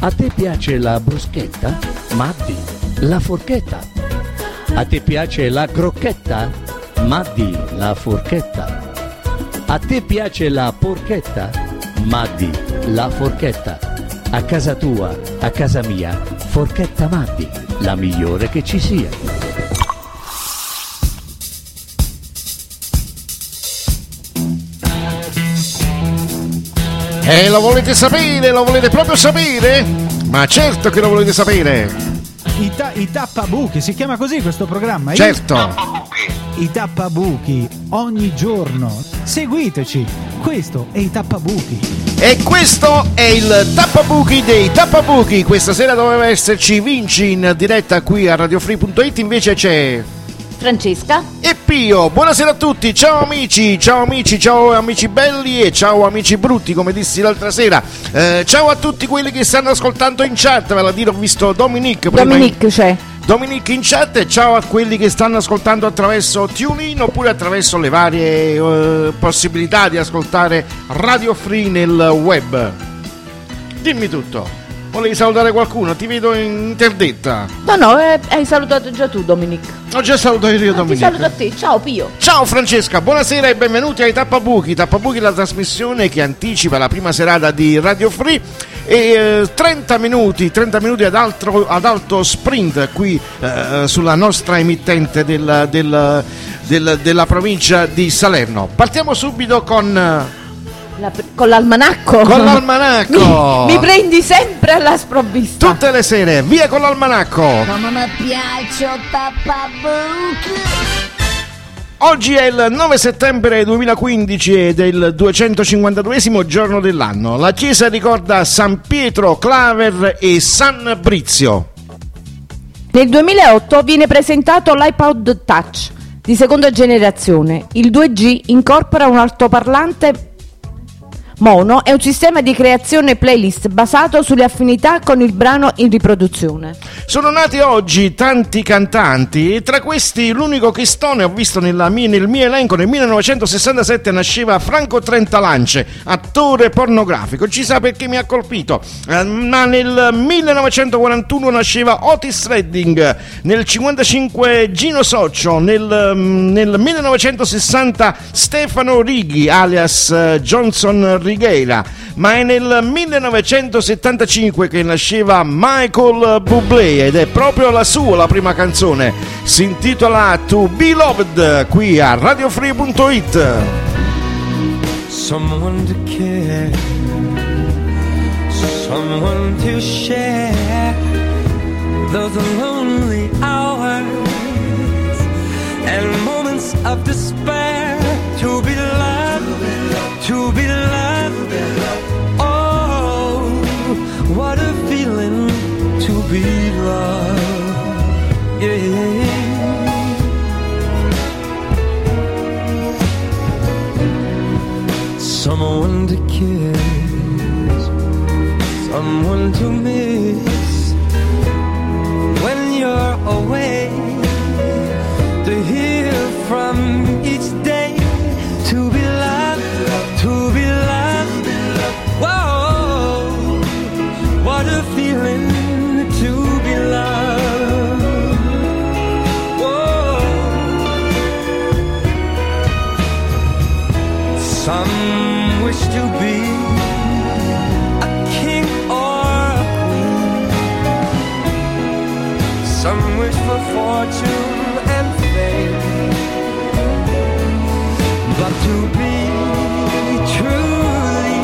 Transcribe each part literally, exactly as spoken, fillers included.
A te piace la bruschetta? Maddi, la forchetta. A te piace la crocchetta? Maddi, la forchetta. A te piace la porchetta? Maddi, la forchetta. A casa tua, a casa mia, forchetta Maddi, la migliore che ci sia. E lo volete sapere? Lo volete proprio sapere? Ma certo che lo volete sapere! I, ta- i tappabuchi, si chiama così questo programma? Certo! I tappabuchi, ogni giorno. Seguiteci, questo è i tappabuchi. E questo è il tappabuchi dei tappabuchi. Questa sera doveva esserci Vinci in diretta qui a radiofree punto it, invece c'è Francesca e Pio. Buonasera a tutti, ciao amici, ciao amici, ciao amici belli e ciao amici brutti, come dissi l'altra sera. Eh, ciao a tutti quelli che stanno ascoltando in chat, ve la dire, ho visto Dominique. Dominique in... c'è. Dominique in chat, e ciao a quelli che stanno ascoltando attraverso TuneIn oppure attraverso le varie uh, possibilità di ascoltare Radio Free nel web. Dimmi tutto. Volevi salutare qualcuno? Ti vedo interdetta. No, no, eh, hai salutato già tu, Dominique. Ho già salutato io, no, Dominique. Ti saluto a te, ciao Pio. Ciao Francesca, buonasera e benvenuti ai Tappabuchi. Tappabuchi è la trasmissione che anticipa la prima serata di Radio Free. E eh, trenta minuti trenta minuti ad, altro, ad alto sprint qui eh, sulla nostra emittente del, del, del, della provincia di Salerno. Partiamo subito con La, con l'almanacco. Con l'almanacco. Mi, mi prendi sempre alla sprovvista. Tutte le sere, via con l'almanacco. Come mi piace Tappabuchi. Oggi è il nove settembre duemilaquindici ed è il duecentocinquantaduesimo giorno dell'anno. La chiesa ricorda San Pietro Claver e San Brizio. Nel duemilaotto viene presentato l'iPod Touch di seconda generazione. Il due G incorpora un altoparlante mono e un sistema di creazione playlist basato sulle affinità con il brano in riproduzione. Sono nati oggi tanti cantanti e tra questi l'unico chistone ho visto nella mia, nel mio elenco. Nel millenovecentosessantasette nasceva Franco Trentalance, attore pornografico. Ci sa perché mi ha colpito, eh, ma nel millenovecentoquarantuno nasceva Otis Redding, nel cinquantacinque Gino Soccio, nel, nel millenovecentosessanta Stefano Righi alias uh, Johnson Righeira, ma è nel millenovecentosettantacinque che nasceva Michael Bublé ed è proprio la sua la prima canzone, si intitola To Be Loved, qui a radiofree punto it. Someone to care, someone to share those lonely hours and moments of despair. To be loved, to be loved, oh, what a feeling to be loved, yeah. Someone to kiss, someone to miss when you're away, to hear from each day. To be loved, to be loved, whoa, what a feeling to be loved, whoa. Some wish to be a king or a queen, some wish for fortune and fame, but to be truly,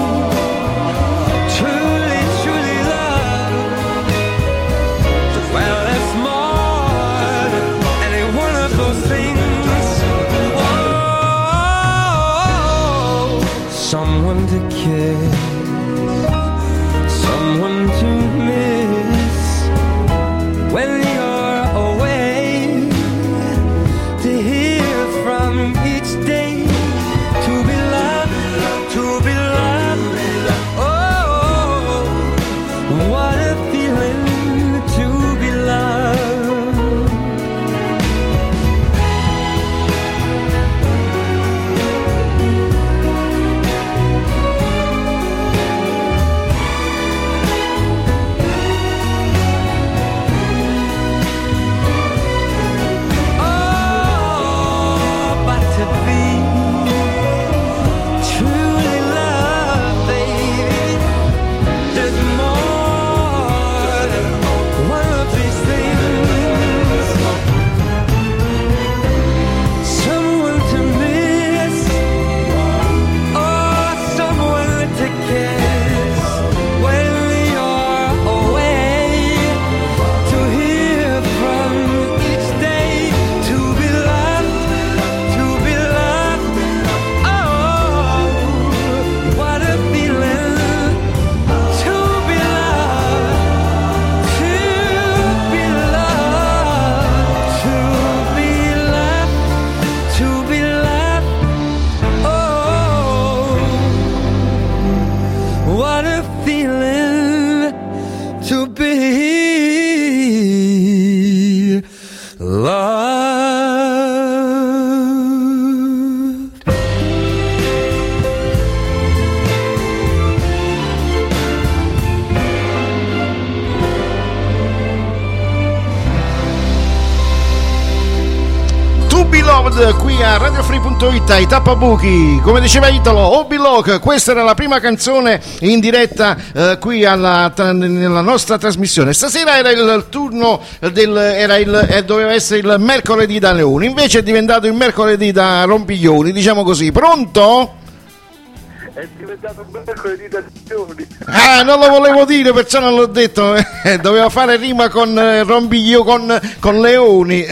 truly, truly loved, well, it's more than any one of those things. Whoa, someone to kiss, someone to miss when you're away, what a feeling to be loved. To Be Loved qui a Radio Free punto it, ai Tappabuchi, come diceva Italo, Obi Loc. Questa era la prima canzone in diretta eh, qui alla, tra, nella nostra trasmissione. Stasera era il turno del, era il, eh, doveva essere il mercoledì da Leoni, invece è diventato il mercoledì da Rompiglioni, diciamo così. Pronto? È diventato un mercoledì da Leoni. Ah, non lo volevo dire, perciò non l'ho detto. Eh, doveva fare rima con eh, Rompiglioni, con, con Leoni.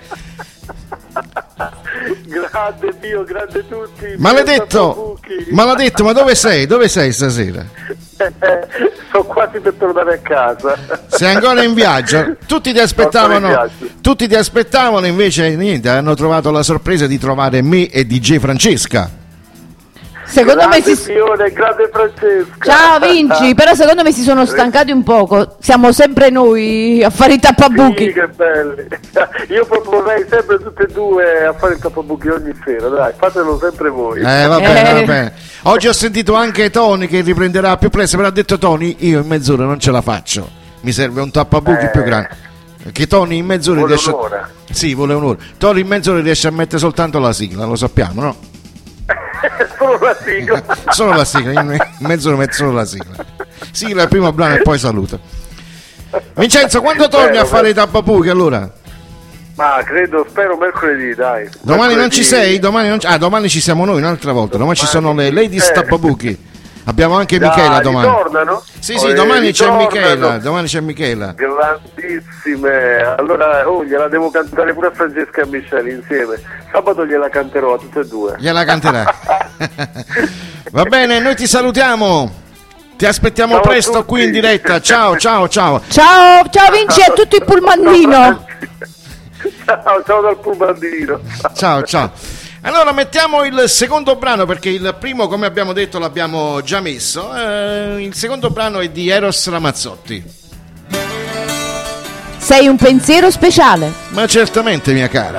Grande Dio, grande tutti. Maledetto, maledetto, ma dove sei? Dove sei stasera? Sono quasi per tornare a casa. Sei ancora in viaggio? Tutti ti aspettavano, tutti ti aspettavano, invece niente, hanno trovato la sorpresa di trovare me e D J Francesca. Secondo grande me si Fiore, grande Francesca. Ciao Vinci, però secondo me si sono stancati un poco. Siamo sempre noi a fare i tappabuchi. Sì, che belli. Io proporrei sempre tutte e due a fare il tappabuchi ogni sera, dai, fatelo sempre voi. Eh, va bene, Eh. va bene. Oggi ho sentito anche Tony che riprenderà più presto, però ha detto Tony, io in mezz'ora non ce la faccio. Mi serve un tappabuchi Eh. più grande. Che Tony in mezz'ora Vuole riesce un'ora. a... Sì, vuole un'ora. Tony in mezz'ora riesce a mettere soltanto la sigla, lo sappiamo, no? Solo la sigla. Solo la sigla, in mezz'ora mette solo la sigla. Sigla il primo brano e poi saluta. Vincenzo, quando torni Vero, a fare vero. i tappabuchi allora? Ma credo, spero mercoledì, dai. Domani non Mercoledì. ci sei? Domani non ci... Ah, domani ci siamo noi un'altra volta. Domani ci sono le Ladies Eh. Tappabuchi. Abbiamo anche Dai, Michela domani. ritornano? Sì, sì, Oh, domani c'è ritornano. Michela. Domani c'è Michela. Grandissime. Allora, oh, gliela devo cantare pure a Francesca e a Michele insieme. Sabato gliela canterò a tutte e due. Gliela canterà. Va bene, noi ti salutiamo. Ti aspettiamo Ciao a presto tutti. qui in diretta. Ciao, ciao, ciao. Ciao, ciao Vinci e a tutto il pullmandino. Ciao, ciao dal pullmandino. Ciao, ciao. Allora mettiamo il secondo brano perché il primo, come abbiamo detto, l'abbiamo già messo. Eh, il secondo brano è di Eros Ramazzotti. Sei un pensiero speciale. Ma certamente, mia cara.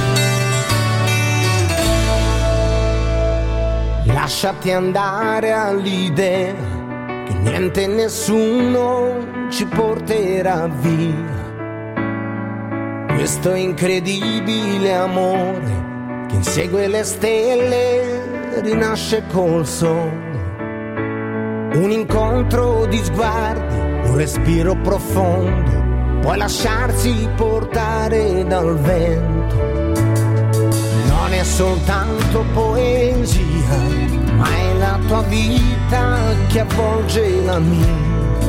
Lasciati andare all'idea che niente e nessuno ci porterà via. Questo incredibile amore che insegue le stelle rinasce col sole. Un incontro di sguardi, un respiro profondo, puoi lasciarsi portare dal vento. Non è soltanto poesia, ma è la tua vita che avvolge la mia.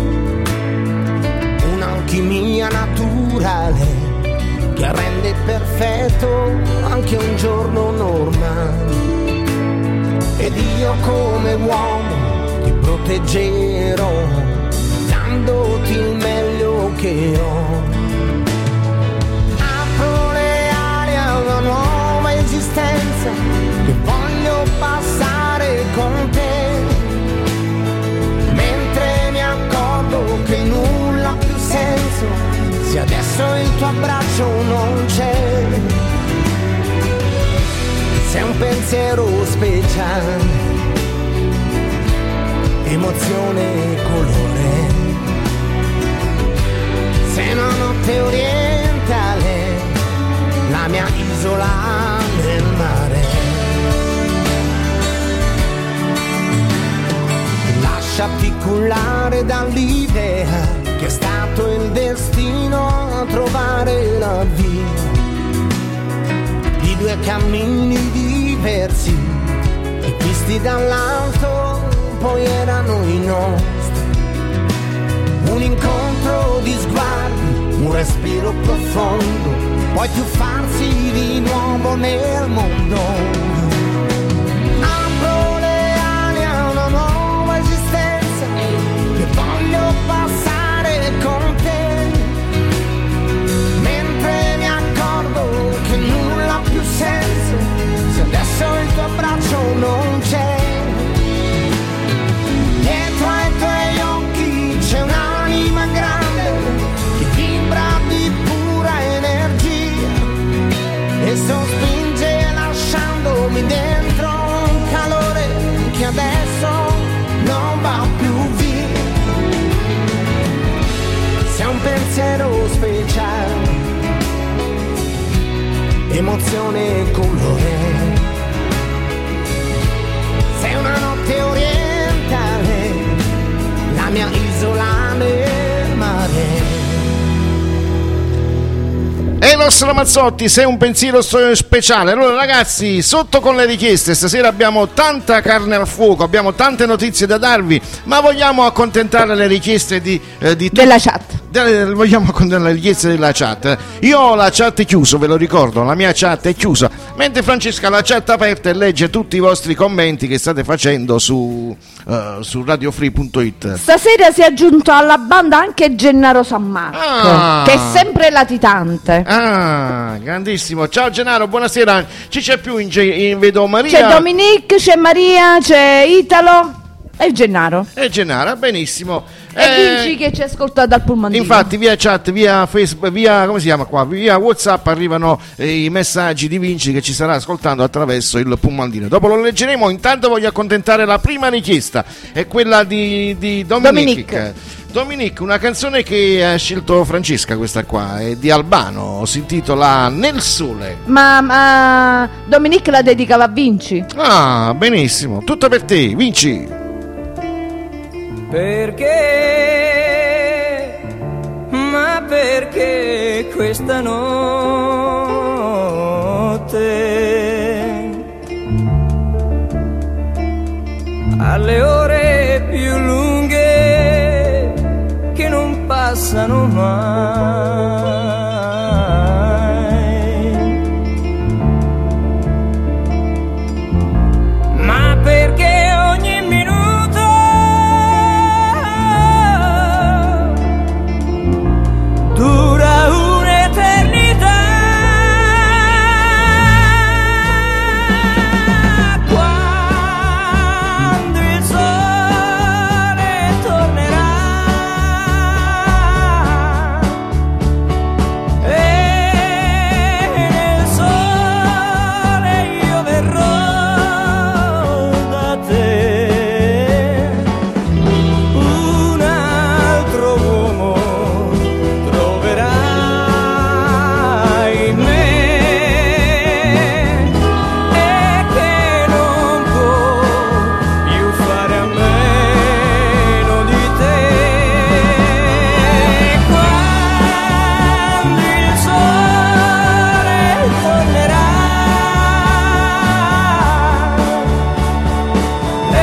Un'alchimia naturale che rende perfetto anche un giorno normale. Ed io come uomo ti proteggerò, dandoti il meglio che ho. Apro le ali a una nuova esistenza che voglio passare con te, mentre mi accorgo che nulla ha più senso se adesso il tuo abbraccio non c'è. Sei un pensiero speciale, emozione e colore. Sei una notte orientale, la mia isola nel mare. Lasciati cullare dall'idea che è stato il destino a trovare la via di due cammini diversi che visti dall'alto poi erano i nostri. Un incontro di sguardi, un respiro profondo, poi tuffarsi di nuovo nel mondo. Apro le ali a una nuova esistenza che voglio passare con te, mentre mi accorgo che nulla ha più senso se adesso il tuo abbraccio non c'è. Dietro ai tuoi stagione colore. Sei una notte orientale, la mia isola nel mare. E il nostro Mazzotti, se un pensiero speciale. Allora ragazzi, sotto con le richieste, stasera abbiamo tanta carne al fuoco, abbiamo tante notizie da darvi, ma vogliamo accontentare le richieste di, eh, di della chat. De, vogliamo accontentare le richieste della chat. Io ho la chat chiusa, ve lo ricordo, la mia chat è chiusa, mentre Francesca ha la chat aperta e legge tutti i vostri commenti che state facendo su, uh, su radiofree punto it. Stasera si è aggiunto alla banda anche Gennaro San Marco, Ah. che è sempre latitante. Ah, grandissimo. Ciao Gennaro, buonasera. Ci c'è più in, in vedo Maria. C'è Dominique, c'è Maria, c'è Italo e Gennaro. E Gennaro, benissimo. E Eh, Vinci che ci ascolta dal pullmandino. Infatti via chat, via Facebook, via come si chiama qua? Via WhatsApp arrivano eh, i messaggi di Vinci che ci starà ascoltando attraverso il pullmandino. Dopo lo leggeremo. Intanto voglio accontentare la prima richiesta, è quella di, di Dominique. Dominique. Dominique, una canzone che ha scelto Francesca, questa qua, è di Albano, si intitola Nel Sole. Ma, ma Dominique la dedicava a Vinci. Ah, benissimo, tutto per te, Vinci. Perché, ma perché questa notte alle ore più lunghe che non passano mai, ma perché ogni minuto dura un'eternità, quando il sole tornerà e nel sole io verrò da te, un altro uomo troverai in me e che non può più fare a meno di te, quando il sole tornerà e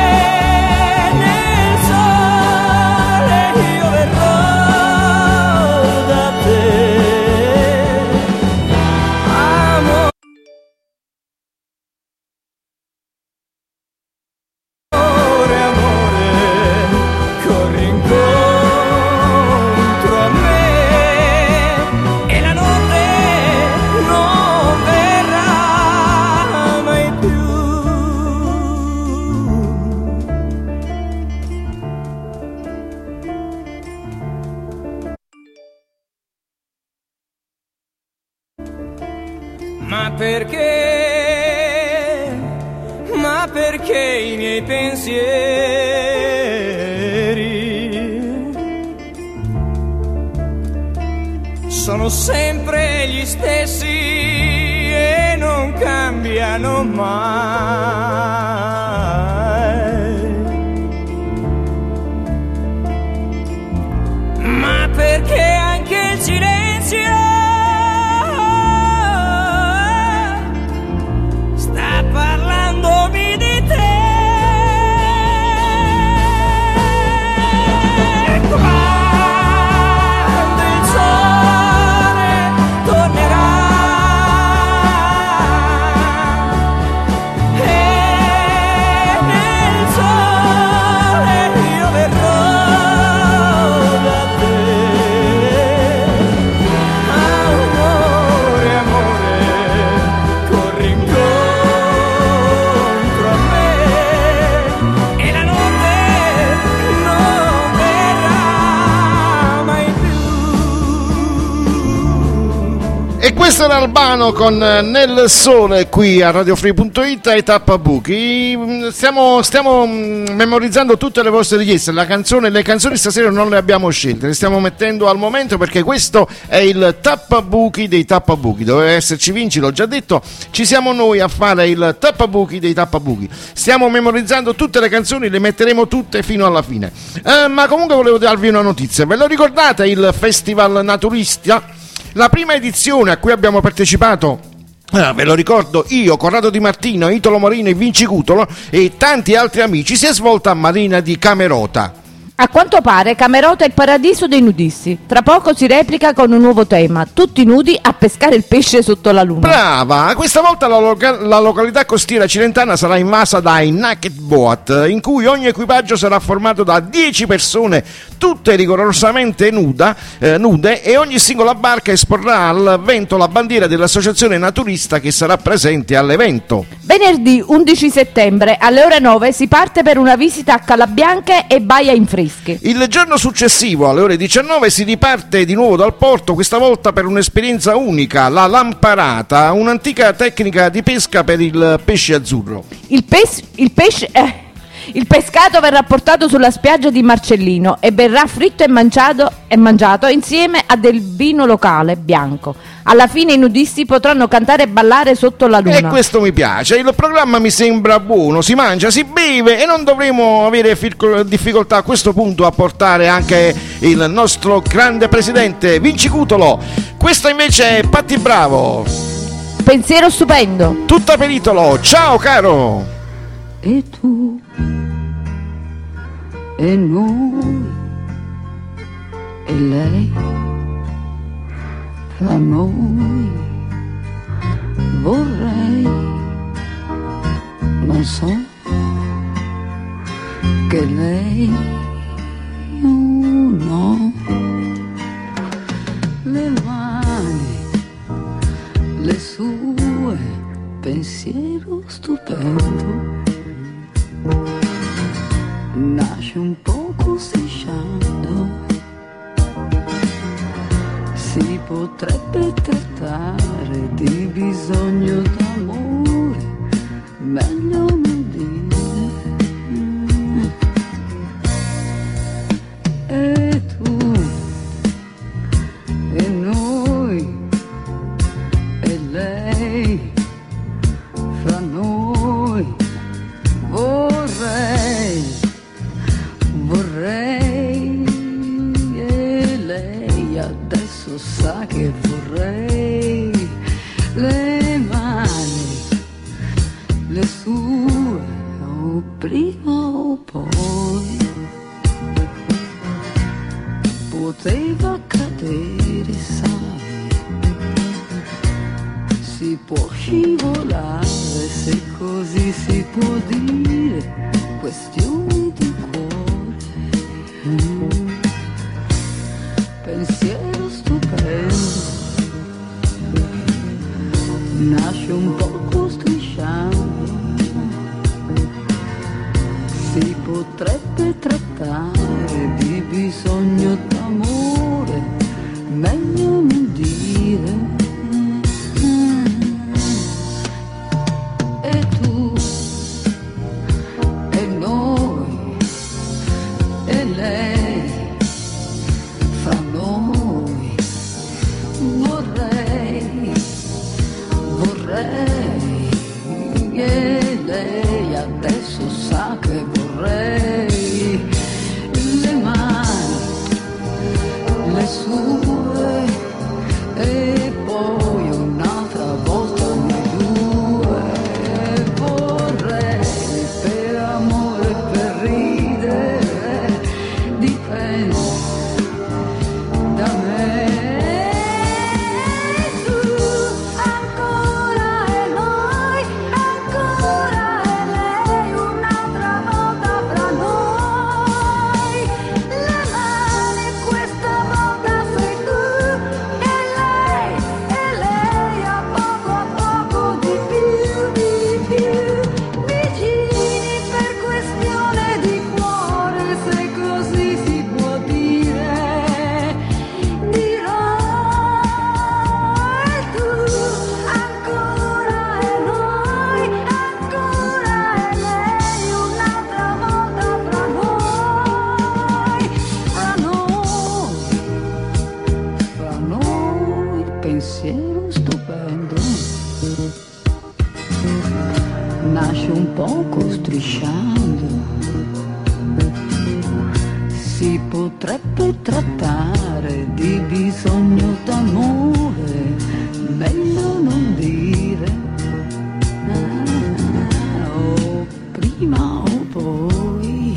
nel sole io verrò da te, amore, amore, corri incontro a me e la notte non verrà mai più. Ma perché, ma perché i miei pensieri sono sempre gli stessi e non cambiano mai, ma perché anche il silenzio sta parlandomi di te, quando il sole tornerà e Questo era Albano con Nel Sole qui a radiofree punto it e Tappabuchi. Stiamo, stiamo memorizzando tutte le vostre richieste. La canzone, le canzoni stasera non le abbiamo scelte, le stiamo mettendo al momento perché questo è il Tappabuchi dei Tappabuchi. Doveva esserci Vinci, l'ho già detto. Ci siamo noi a fare il Tappabuchi dei Tappabuchi. Stiamo memorizzando tutte le canzoni, le metteremo tutte fino alla fine. Eh, ma comunque volevo darvi una notizia. Ve lo ricordate il Festival Naturista? La prima edizione a cui abbiamo partecipato, eh, ve lo ricordo io, Corrado Di Martino, Italo Morino e Vinci Cutolo e tanti altri amici, si è svolta a Marina di Camerota. A quanto pare Camerota è il paradiso dei nudisti. Tra poco si replica con un nuovo tema, tutti nudi a pescare il pesce sotto la luna. Brava! Questa volta la, loca- la località costiera cilentana sarà invasa dai Naked Boat, in cui ogni equipaggio sarà formato da dieci persone, tutte rigorosamente nuda, eh, nude, e ogni singola barca esporrà al vento la bandiera dell'associazione naturista che sarà presente all'evento. Venerdì undici settembre alle ore nove si parte per una visita a Calabianche e Baia Infrischi. Il giorno successivo alle ore diciannove si riparte di nuovo dal porto, questa volta per un'esperienza unica, la lamparata, un'antica tecnica di pesca per il pesce azzurro. Il, pes- il pesce... Eh. Il pescato verrà portato sulla spiaggia di Marcellino e verrà fritto e mangiato, e mangiato insieme a del vino locale bianco. Alla fine i nudisti potranno cantare e ballare sotto la luna. E questo mi piace, il programma mi sembra buono, si mangia, si beve e non dovremo avere fil- difficoltà a questo punto a portare anche il nostro grande presidente Vinci Cutolo. Questo invece è Patti Bravo. Pensiero stupendo. Tutta per Italo, ciao caro. E tu e noi e lei, fra noi vorrei, non so che lei io no, le mani, le sue, pensiero stupendo. Nasce un poco strisciando, si potrebbe trattare di bisogno d'amore, meglio non dire. E tu, e noi, e lei, fra noi vorrei. Vorrei, e lei adesso sa che vorrei, le mani, le sue, o prima o poi, poteva cadere, sai, si può scivolare, se così si può dire, questioni di pensiero stupendo, nasce un poco strisciando, si potrebbe trattare di bisogno d'amore, meglio non dire. E tu e noi e lei, fra noi vorrei, vorrei, e lei adesso sa che vorrei, le mani, le sue, e poi un'altra volta noi due, vorrei per amore, per ridere, di potrebbe trattare di bisogno d'amore, meglio non dire, ah, o prima o poi.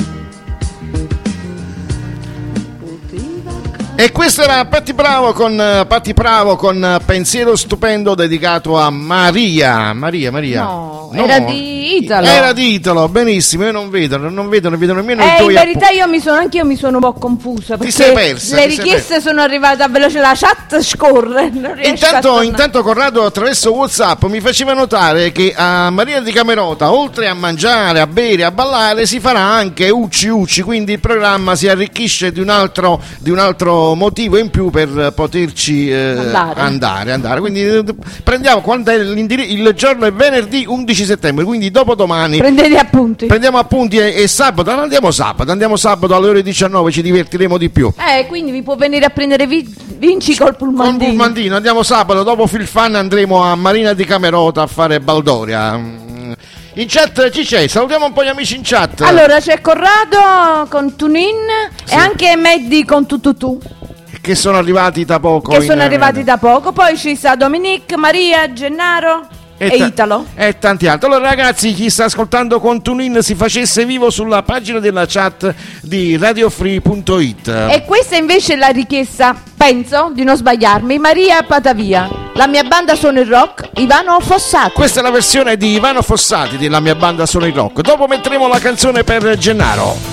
E questo era Patti Bravo con Patti Bravo con Pensiero Stupendo dedicato a Maria. Maria, Maria. No, no, era di Italo. Era di Italo, benissimo. Io non vedo, non vedo, non vedo nemmeno eh, i tuoi in verità appunti. io mi sono anche io mi sono un po' confusa perché Ti sei persa, le ti sei richieste persa. sono arrivate a veloce, la chat scorre. Non riesco a Intanto, tornare. intanto Corrado attraverso WhatsApp mi faceva notare che a Maria di Camerota, oltre a mangiare, a bere, a ballare, si farà anche Ucci Ucci, quindi il programma si arricchisce di un altro, di un altro motivo in più per poterci eh, andare. andare, andare. Quindi eh, prendiamo quando è l'indiri- il giorno è venerdì undici settembre, quindi dopodomani. Prendete appunti. Prendiamo appunti e, e sabato, andiamo sabato, andiamo sabato alle ore diciannove, ci divertiremo di più. Eh, quindi vi può venire a prendere vi- Vinci col Con pulmandino. Pulmandino andiamo sabato, dopo Filfan andremo a Marina di Camerota a fare Baldoria. In chat chi c'è? Salutiamo un po' gli amici in chat. Allora c'è Corrado con Tunin Sì. e anche Meddi con Tututu che sono arrivati da poco. che in- sono arrivati da poco. Poi ci sta Dominique, Maria, Gennaro e, ta- Italo. e tanti altri. Allora ragazzi, chi sta ascoltando con TuneIn si facesse vivo sulla pagina della chat di radiofree punto it. E questa invece è la richiesta, penso di non sbagliarmi, Maria Patavia. La mia banda suona il rock, Ivano Fossati. Questa è la versione di Ivano Fossati della mia banda Suona il Rock. Dopo metteremo la canzone per Gennaro.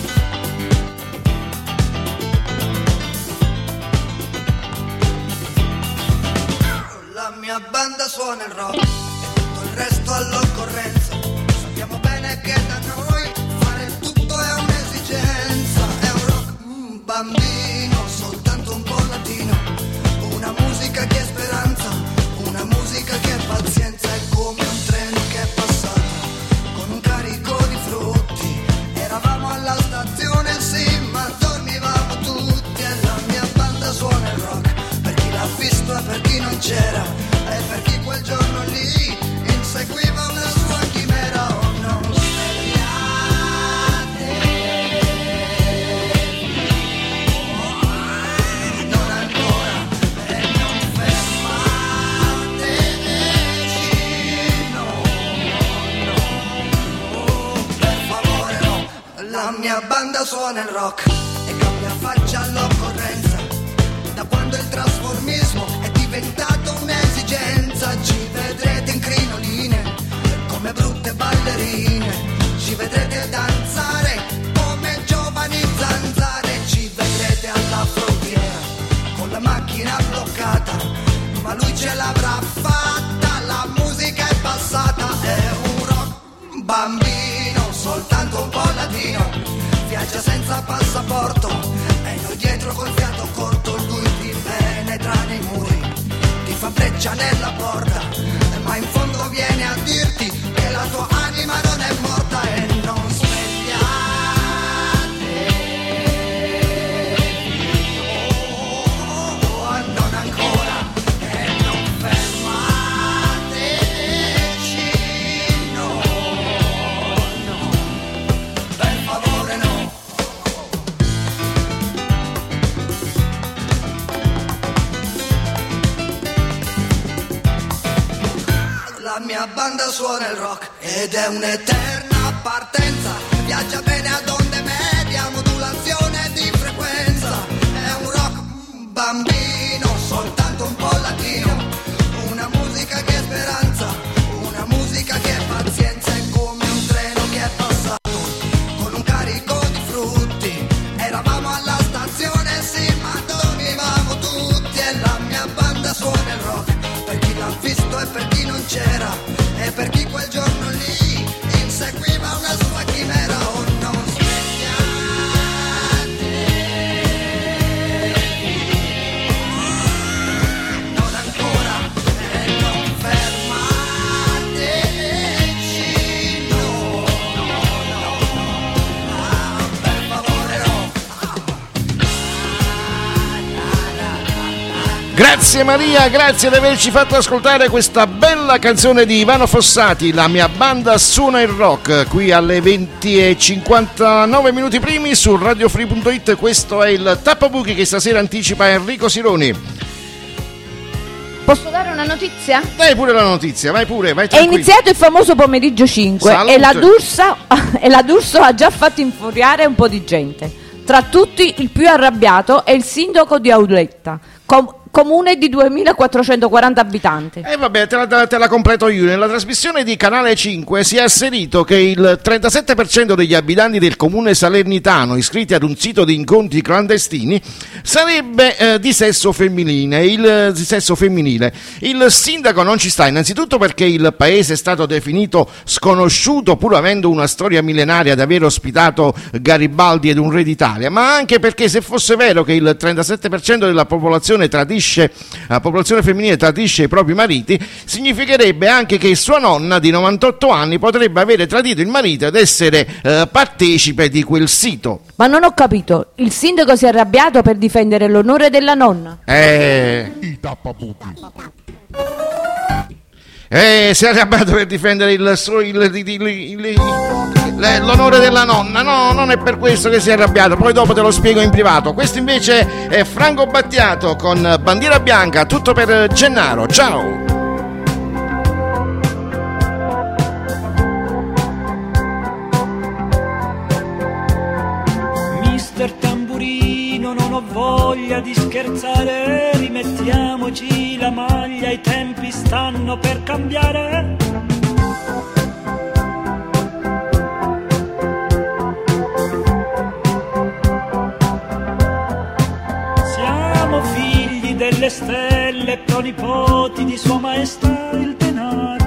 La mia banda suona il rock e tutto il resto all'occorrenza. Sappiamo bene che da noi fare tutto è un'esigenza. È un rock mm, bambino, soltanto un po' latino. Una musica che è speranza, una musica che è pazienza. È come un treno che è passato con un carico di frutti. Eravamo alla stazione, sì, ma dormivamo tutti. E la mia banda suona il rock per chi l'ha visto e per chi non c'era. E per chi quel giorno lì inseguiva una sua chimera. Oh, non svegliatevi, oh, non ancora, e non fermateci, no, no, oh, per favore no. La mia banda suona il rock e cambia faccia all'occorrenza. Da quando il trasformismo è diventato un'esigenza, ci vedrete in crinoline come brutte ballerine, ci vedrete danzare come giovani zanzare, ci vedrete alla frontiera con la macchina bloccata, ma lui ce l'avrà fatta, la musica è passata, è un rock bambino, soltanto un po' latino, viaggia senza passaporto e noi dietro col fiato corto, lui ti penetra nei muri, ti fa breccia nella porta, ma in fondo viene a dirti che la tua anima non è morta. E non svegliatevi, oh, oh, non ancora, e non fermateci, no, no, per favore no. La mia banda suona il rock ed è un'eterna partenza, viaggia bene ad onde medie, a modulazione di frequenza, è un rock bambino, soltanto un po' latino, una musica che è speranza, una musica che è pazienza, è come un treno che è passato con un carico di frutti, eravamo alla stazione, sì, ma dormivamo tutti. E la mia banda suona il rock per chi l'ha visto e per chi non c'era, e per chi quel giorno lì inseguiva una sua chimera. Oh, non svegliatevi, Grazie Maria, grazie di averci fatto ascoltare questa bella canzone di Ivano Fossati, La mia banda suona il rock, qui alle venti e cinquantanove minuti primi su radiofree punto it. Questo è il Tappabuchi che stasera anticipa Enrico Sironi. Posso dare una notizia? Dai pure la notizia, vai pure, vai È tranquillo. iniziato il famoso pomeriggio cinque Salute. e la, D'Urso, e la D'Urso ha già fatto infuriare un po' di gente. Tra tutti il più arrabbiato è il sindaco di Auletta, com- comune di duemilaquattrocentoquaranta abitanti. E eh vabbè, te la, te la completo io. Nella trasmissione di Canale cinque si è asserito che il trentasette per cento degli abitanti del comune salernitano iscritti ad un sito di incontri clandestini sarebbe eh, di sesso femminile. Il, di sesso femminile. Il sindaco non ci sta, innanzitutto perché il paese è stato definito sconosciuto pur avendo una storia millenaria ad aver ospitato Garibaldi ed un re d'Italia, ma anche perché se fosse vero che il trentasette per cento della popolazione tradisce la popolazione femminile tradisce i propri mariti, significherebbe anche che sua nonna di novantotto anni potrebbe avere tradito il marito ed essere eh, partecipe di quel sito. Ma non ho capito, il sindaco si è arrabbiato per difendere l'onore della nonna? Eh... I tappabuchi. Eh, si è arrabbiato per difendere il, il, il, il, il, il, l'onore della nonna. No, non è per questo che si è arrabbiato. Poi dopo te lo spiego in privato. Questo invece è Franco Battiato con Bandiera Bianca. Tutto per Gennaro. Ciao. Mister Tamburino, non ho voglia di scherzare, rimettiamoci la maglia, i tempi stanno per cambiare. Siamo figli delle stelle, pronipoti di Sua Maestà il denaro.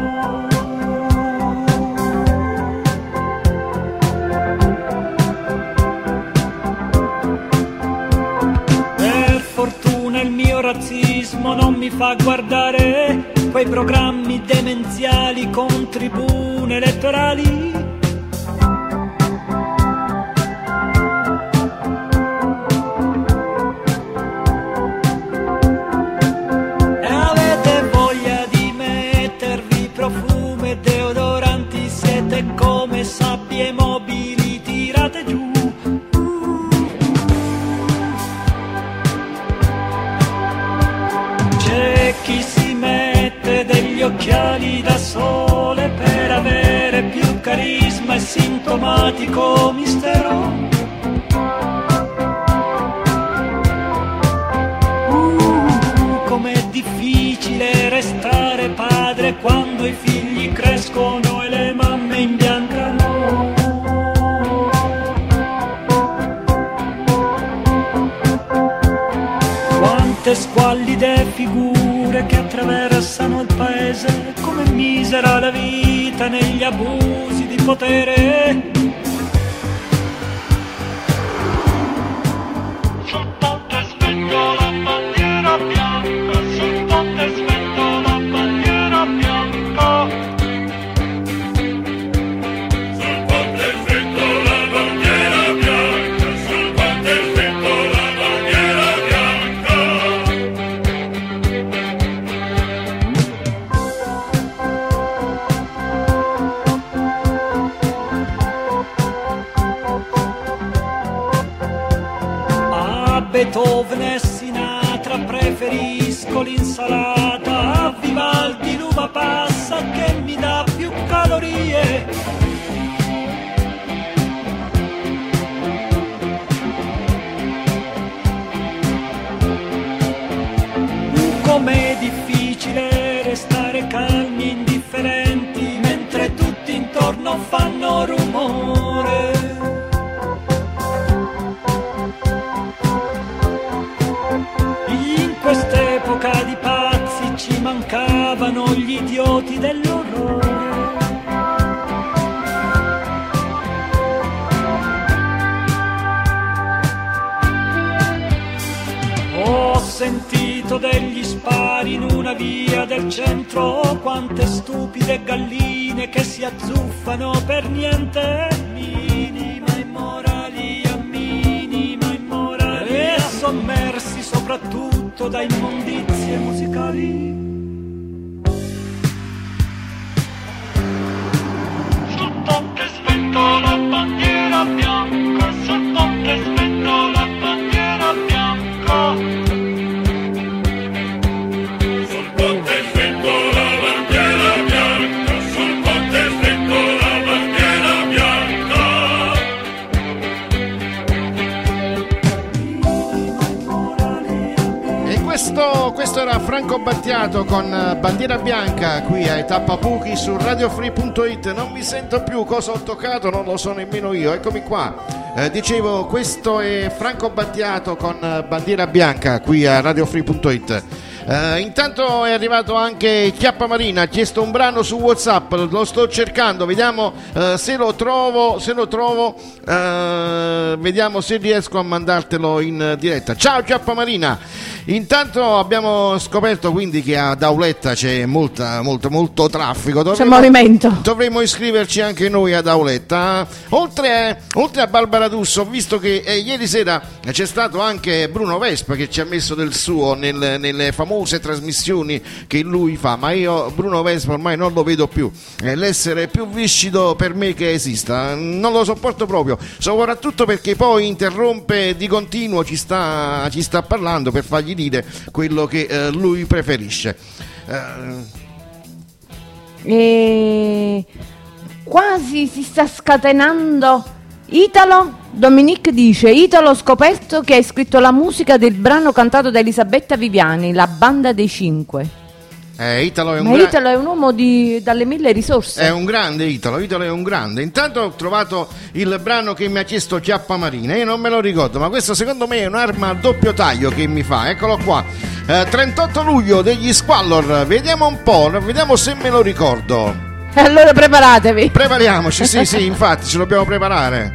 Fortuna il mio razzismo non mi fa guardare quei programmi demenziali con tribune elettorali. E avete voglia di mettervi profumo e deodoranti, siete come sabbie mobili tirate giù. C'è chi si mette degli occhiali da sole per avere più carisma e sintomatico mistero. Uh, com'è difficile restare padre quando i figli crescono e le mamme imbiancano. Quante squallide figure che attraversano il paese, come misera la vita negli abusi di potere. Sul ponte svento la bandiera bianca, sul ponte svento la bandiera bianca. Sul ponte svento la bandiera bianca, sul ponte svento la bandiera bianca. A Beethoven e Sinatra preferisco l'insalata, a Vivaldi l'uva passa che mi dà più calorie. Com'è difficile restare calmi e indifferenti mentre tutti intorno fanno rumore. In quest'epoca di pazzi ci mancavano gli idioti dell'orrore. Ho sentito degli spari in una via del centro, quante stupide galline che si azzuffano per niente. Minima immorali a minima immorali, e sommersi sopra soprattutto da immondizie musicali. Sul ponte svento la bandiera bianca, sul ponte svento la bandiera bianca. Sul ponte svento la bandiera bianca, sul ponte svento la bandiera bianca. E questo, questo era Franco Battiato con Bandiera Bianca qui a Tappa Buchi su radio free punto it. Non mi sento più, cosa ho toccato non lo so nemmeno io, eccomi qua. Eh, dicevo, questo è Franco Battiato con Bandiera Bianca qui a radio free punto it. Uh, intanto è arrivato anche Chiappa Marina, ha chiesto un brano su WhatsApp, lo sto cercando, vediamo uh, se lo trovo, se lo trovo, uh, vediamo se riesco a mandartelo in diretta. Ciao Chiappa Marina. Intanto abbiamo scoperto quindi che ad Auletta c'è molta, molto, molto traffico. Dovremmo, c'è movimento. Dovremmo iscriverci anche noi ad Auletta. Oltre, oltre a Barbara D'Urso, ho visto che eh, ieri sera c'è stato anche Bruno Vespa che ci ha messo del suo nel, nelle famose trasmissioni che lui fa, ma io Bruno Vespa ormai non lo vedo più. È l'essere più viscido per me che esista. Non lo sopporto proprio, soprattutto perché poi interrompe di continuo, ci sta, ci sta parlando per fargli dire quello che eh, lui preferisce. Uh... E quasi si sta scatenando Italo. Dominique dice: Italo, ho scoperto che hai scritto la musica del brano cantato da Elisabetta Viviani, La Banda dei Cinque. Eh, Italo è un Ma gra- Italo è un uomo di, dalle mille risorse. È un grande Italo, Italo è un grande. Intanto ho trovato il brano che mi ha chiesto Chiappa Marina, io non me lo ricordo, ma questo secondo me è un'arma a doppio taglio che mi fa. Eccolo qua, eh, trentotto luglio degli Squallor, vediamo un po', vediamo se me lo ricordo. Allora preparatevi. Prepariamoci, sì sì, infatti ci dobbiamo preparare.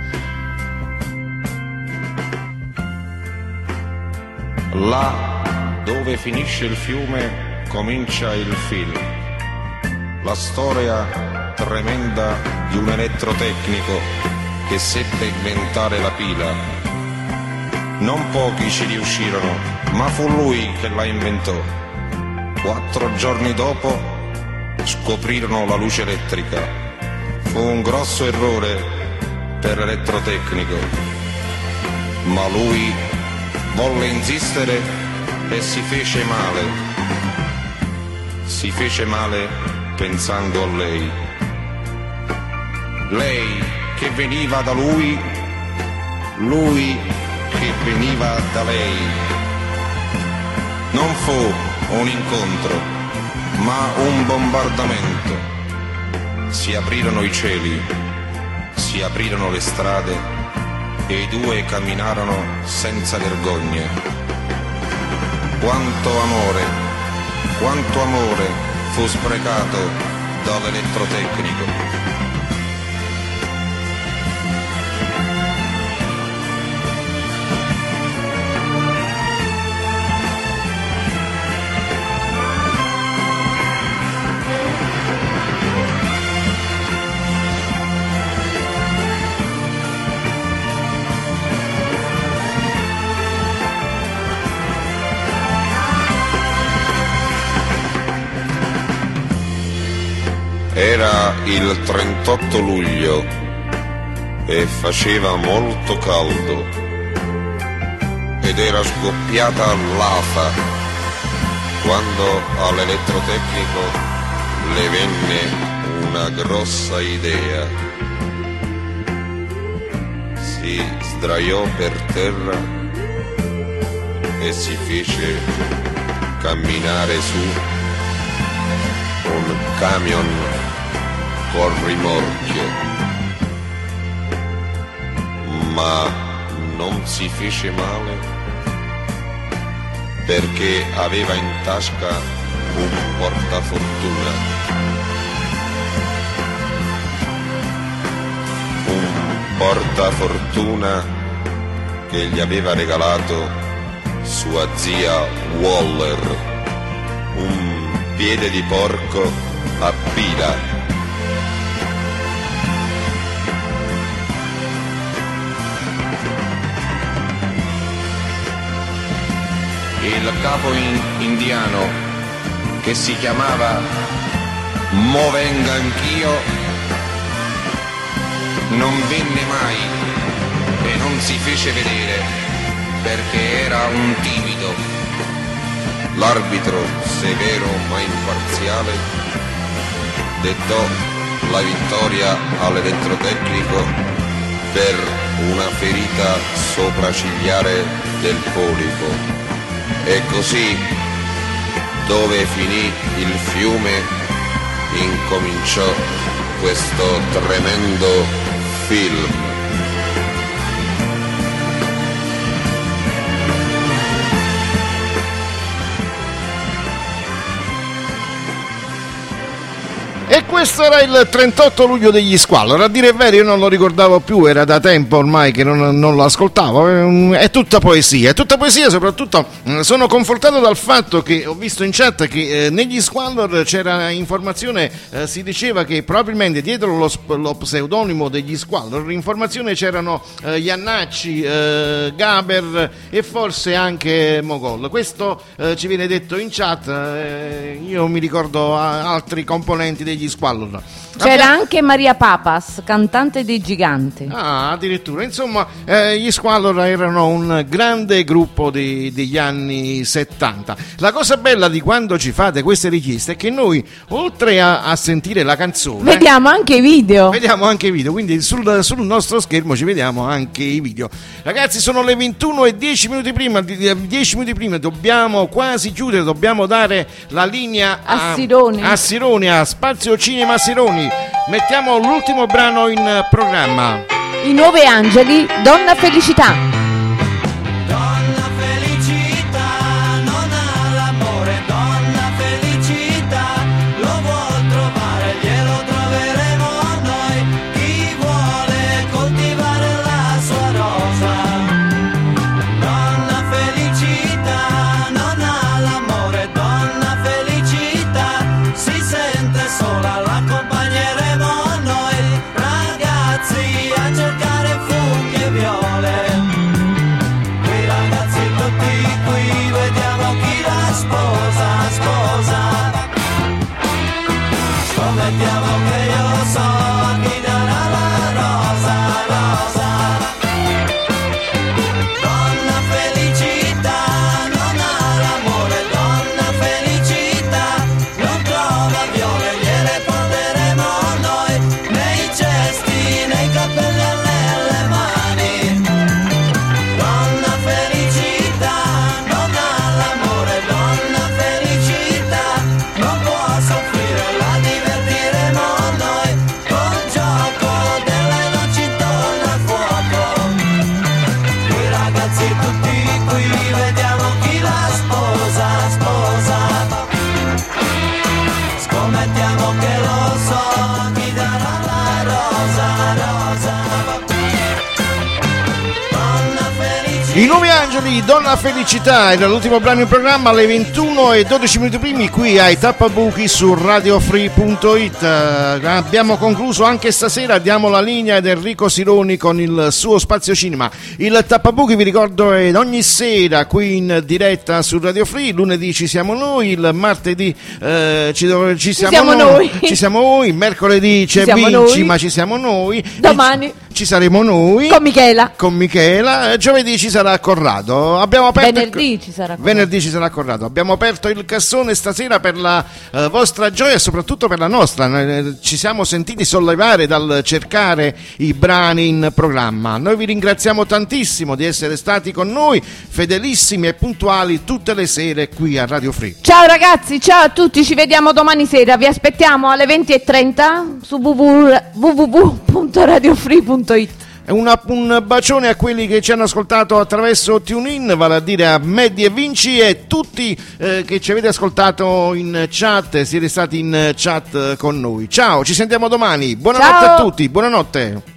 Là dove finisce il fiume comincia il film, la storia tremenda di un elettrotecnico che seppe inventare la pila. Non pochi ci riuscirono, ma fu lui che la inventò. Quattro giorni dopo scoprirono la luce elettrica. Fu un grosso errore per l'elettrotecnico, ma lui volle insistere e si fece male. Si fece male pensando a lei. Lei che veniva da lui, lui che veniva da lei. Non fu un incontro, ma un bombardamento. Si aprirono i cieli, si aprirono le strade e i due camminarono senza vergogne. Quanto amore! Quanto amore fu sprecato dall'elettrotecnico. Era il trentotto luglio e faceva molto caldo ed era scoppiata l'afa quando all'elettrotecnico le venne una grossa idea. Si sdraiò per terra e si fece camminare su un camion col rimorchio, ma non si fece male perché aveva in tasca un portafortuna, un portafortuna che gli aveva regalato sua zia Waller, un piede di porco a pila. il capo in- indiano che si chiamava Mo venga anch'io non venne mai e non si fece vedere perché era un timido. L'arbitro, severo ma imparziale, dettò la vittoria all'elettrotecnico per una ferita sopraccigliare del polipo. E così, dove finì il fiume, incominciò questo tremendo film. E questo era il trentotto luglio degli Squallor. A dire il vero io non lo ricordavo più, era da tempo ormai che non, non lo ascoltavo. È tutta poesia, è tutta poesia. Soprattutto sono confortato dal fatto che ho visto in chat che eh, negli Squallor c'era informazione, eh, si diceva che probabilmente dietro lo, lo pseudonimo degli Squallor in informazione c'erano eh, Iannacci, eh, Gaber e forse anche Mogol. Questo eh, ci viene detto in chat, eh, io mi ricordo a, altri componenti degli Squallor. C'era Abbiamo... anche Maria Papas, cantante dei Giganti. Ah, addirittura. Insomma, eh, gli Squallor erano un grande gruppo di, degli anni settanta. La cosa bella di quando ci fate queste richieste è che noi, oltre a, a sentire la canzone, vediamo anche i video. Vediamo anche i video, quindi sul, sul nostro schermo ci vediamo anche i video. Ragazzi, sono le ventuno e dieci minuti prima, dieci minuti prima, dobbiamo quasi chiudere, dobbiamo dare la linea a, a Sironi. a Sironi, a Spazio Cinema Sironi. Mettiamo l'ultimo brano in programma. I Nuovi Angeli, Donna Felicità. Donna felicità non ha l'amore, donna felicità lo vuol trovare, glielo troveremo noi, chi vuole coltivare la sua rosa. Donna felicità non ha l'amore, donna felicità si sente sola, l'accompagneremo noi, ragazzi a cercare funghi e viole. Qui ragazzi tutti qui, vediamo chi la sposa, sposa. Scommettiamo che io so chi darà la rosa, rosa. Donna felicità non ha l'amore, donna felicità non trova viole, gliele porteremo noi, nei cesti, nei cappelli e nelle mani. Donna felicità non ha l'amore, donna felicità non può soffrire, la divertiremo noi, col gioco delle noci intorno al fuoco. Qui ragazzi tutti qui, vediamo chi la sposa, sposa. Scommettiamo che lo so, chi darà la rosa, rosa. Donna felicità. I Nuovi Angeli, Donna Felicità, era l'ultimo brano in programma alle ventuno e dodici minuti primi qui ai Tappabuchi su radio free punto it. Eh, abbiamo concluso anche stasera, diamo la linea ad Enrico Sironi con il suo Spazio Cinema. Il Tappabuchi, vi ricordo, è ogni sera qui in diretta su Radio Free, lunedì ci siamo noi, il martedì eh, ci, dov- ci siamo, siamo noi. ci siamo noi, mercoledì c'è siamo Vinci, noi. ma ci siamo noi. Domani E ci saremo noi con Michela. con Michela, giovedì ci sarà Corrado. Abbiamo aperto Venerdì il... ci sarà Corrado. Venerdì ci sarà Corrado. Abbiamo aperto il cassone stasera per la eh, vostra gioia e soprattutto per la nostra. Eh, ci siamo sentiti sollevare dal cercare i brani in programma. Noi vi ringraziamo tantissimo di essere stati con noi, fedelissimi e puntuali tutte le sere qui a Radio Free. Ciao ragazzi, ciao a tutti, ci vediamo domani sera, vi aspettiamo alle venti e trenta su w w w punto radio free punto it. Una, un bacione a quelli che ci hanno ascoltato attraverso TuneIn, vale a dire a Medi e Vinci e tutti eh, che ci avete ascoltato in chat, siete stati in chat con noi. Ciao, ci sentiamo domani. Buonanotte Ciao. a tutti, buonanotte.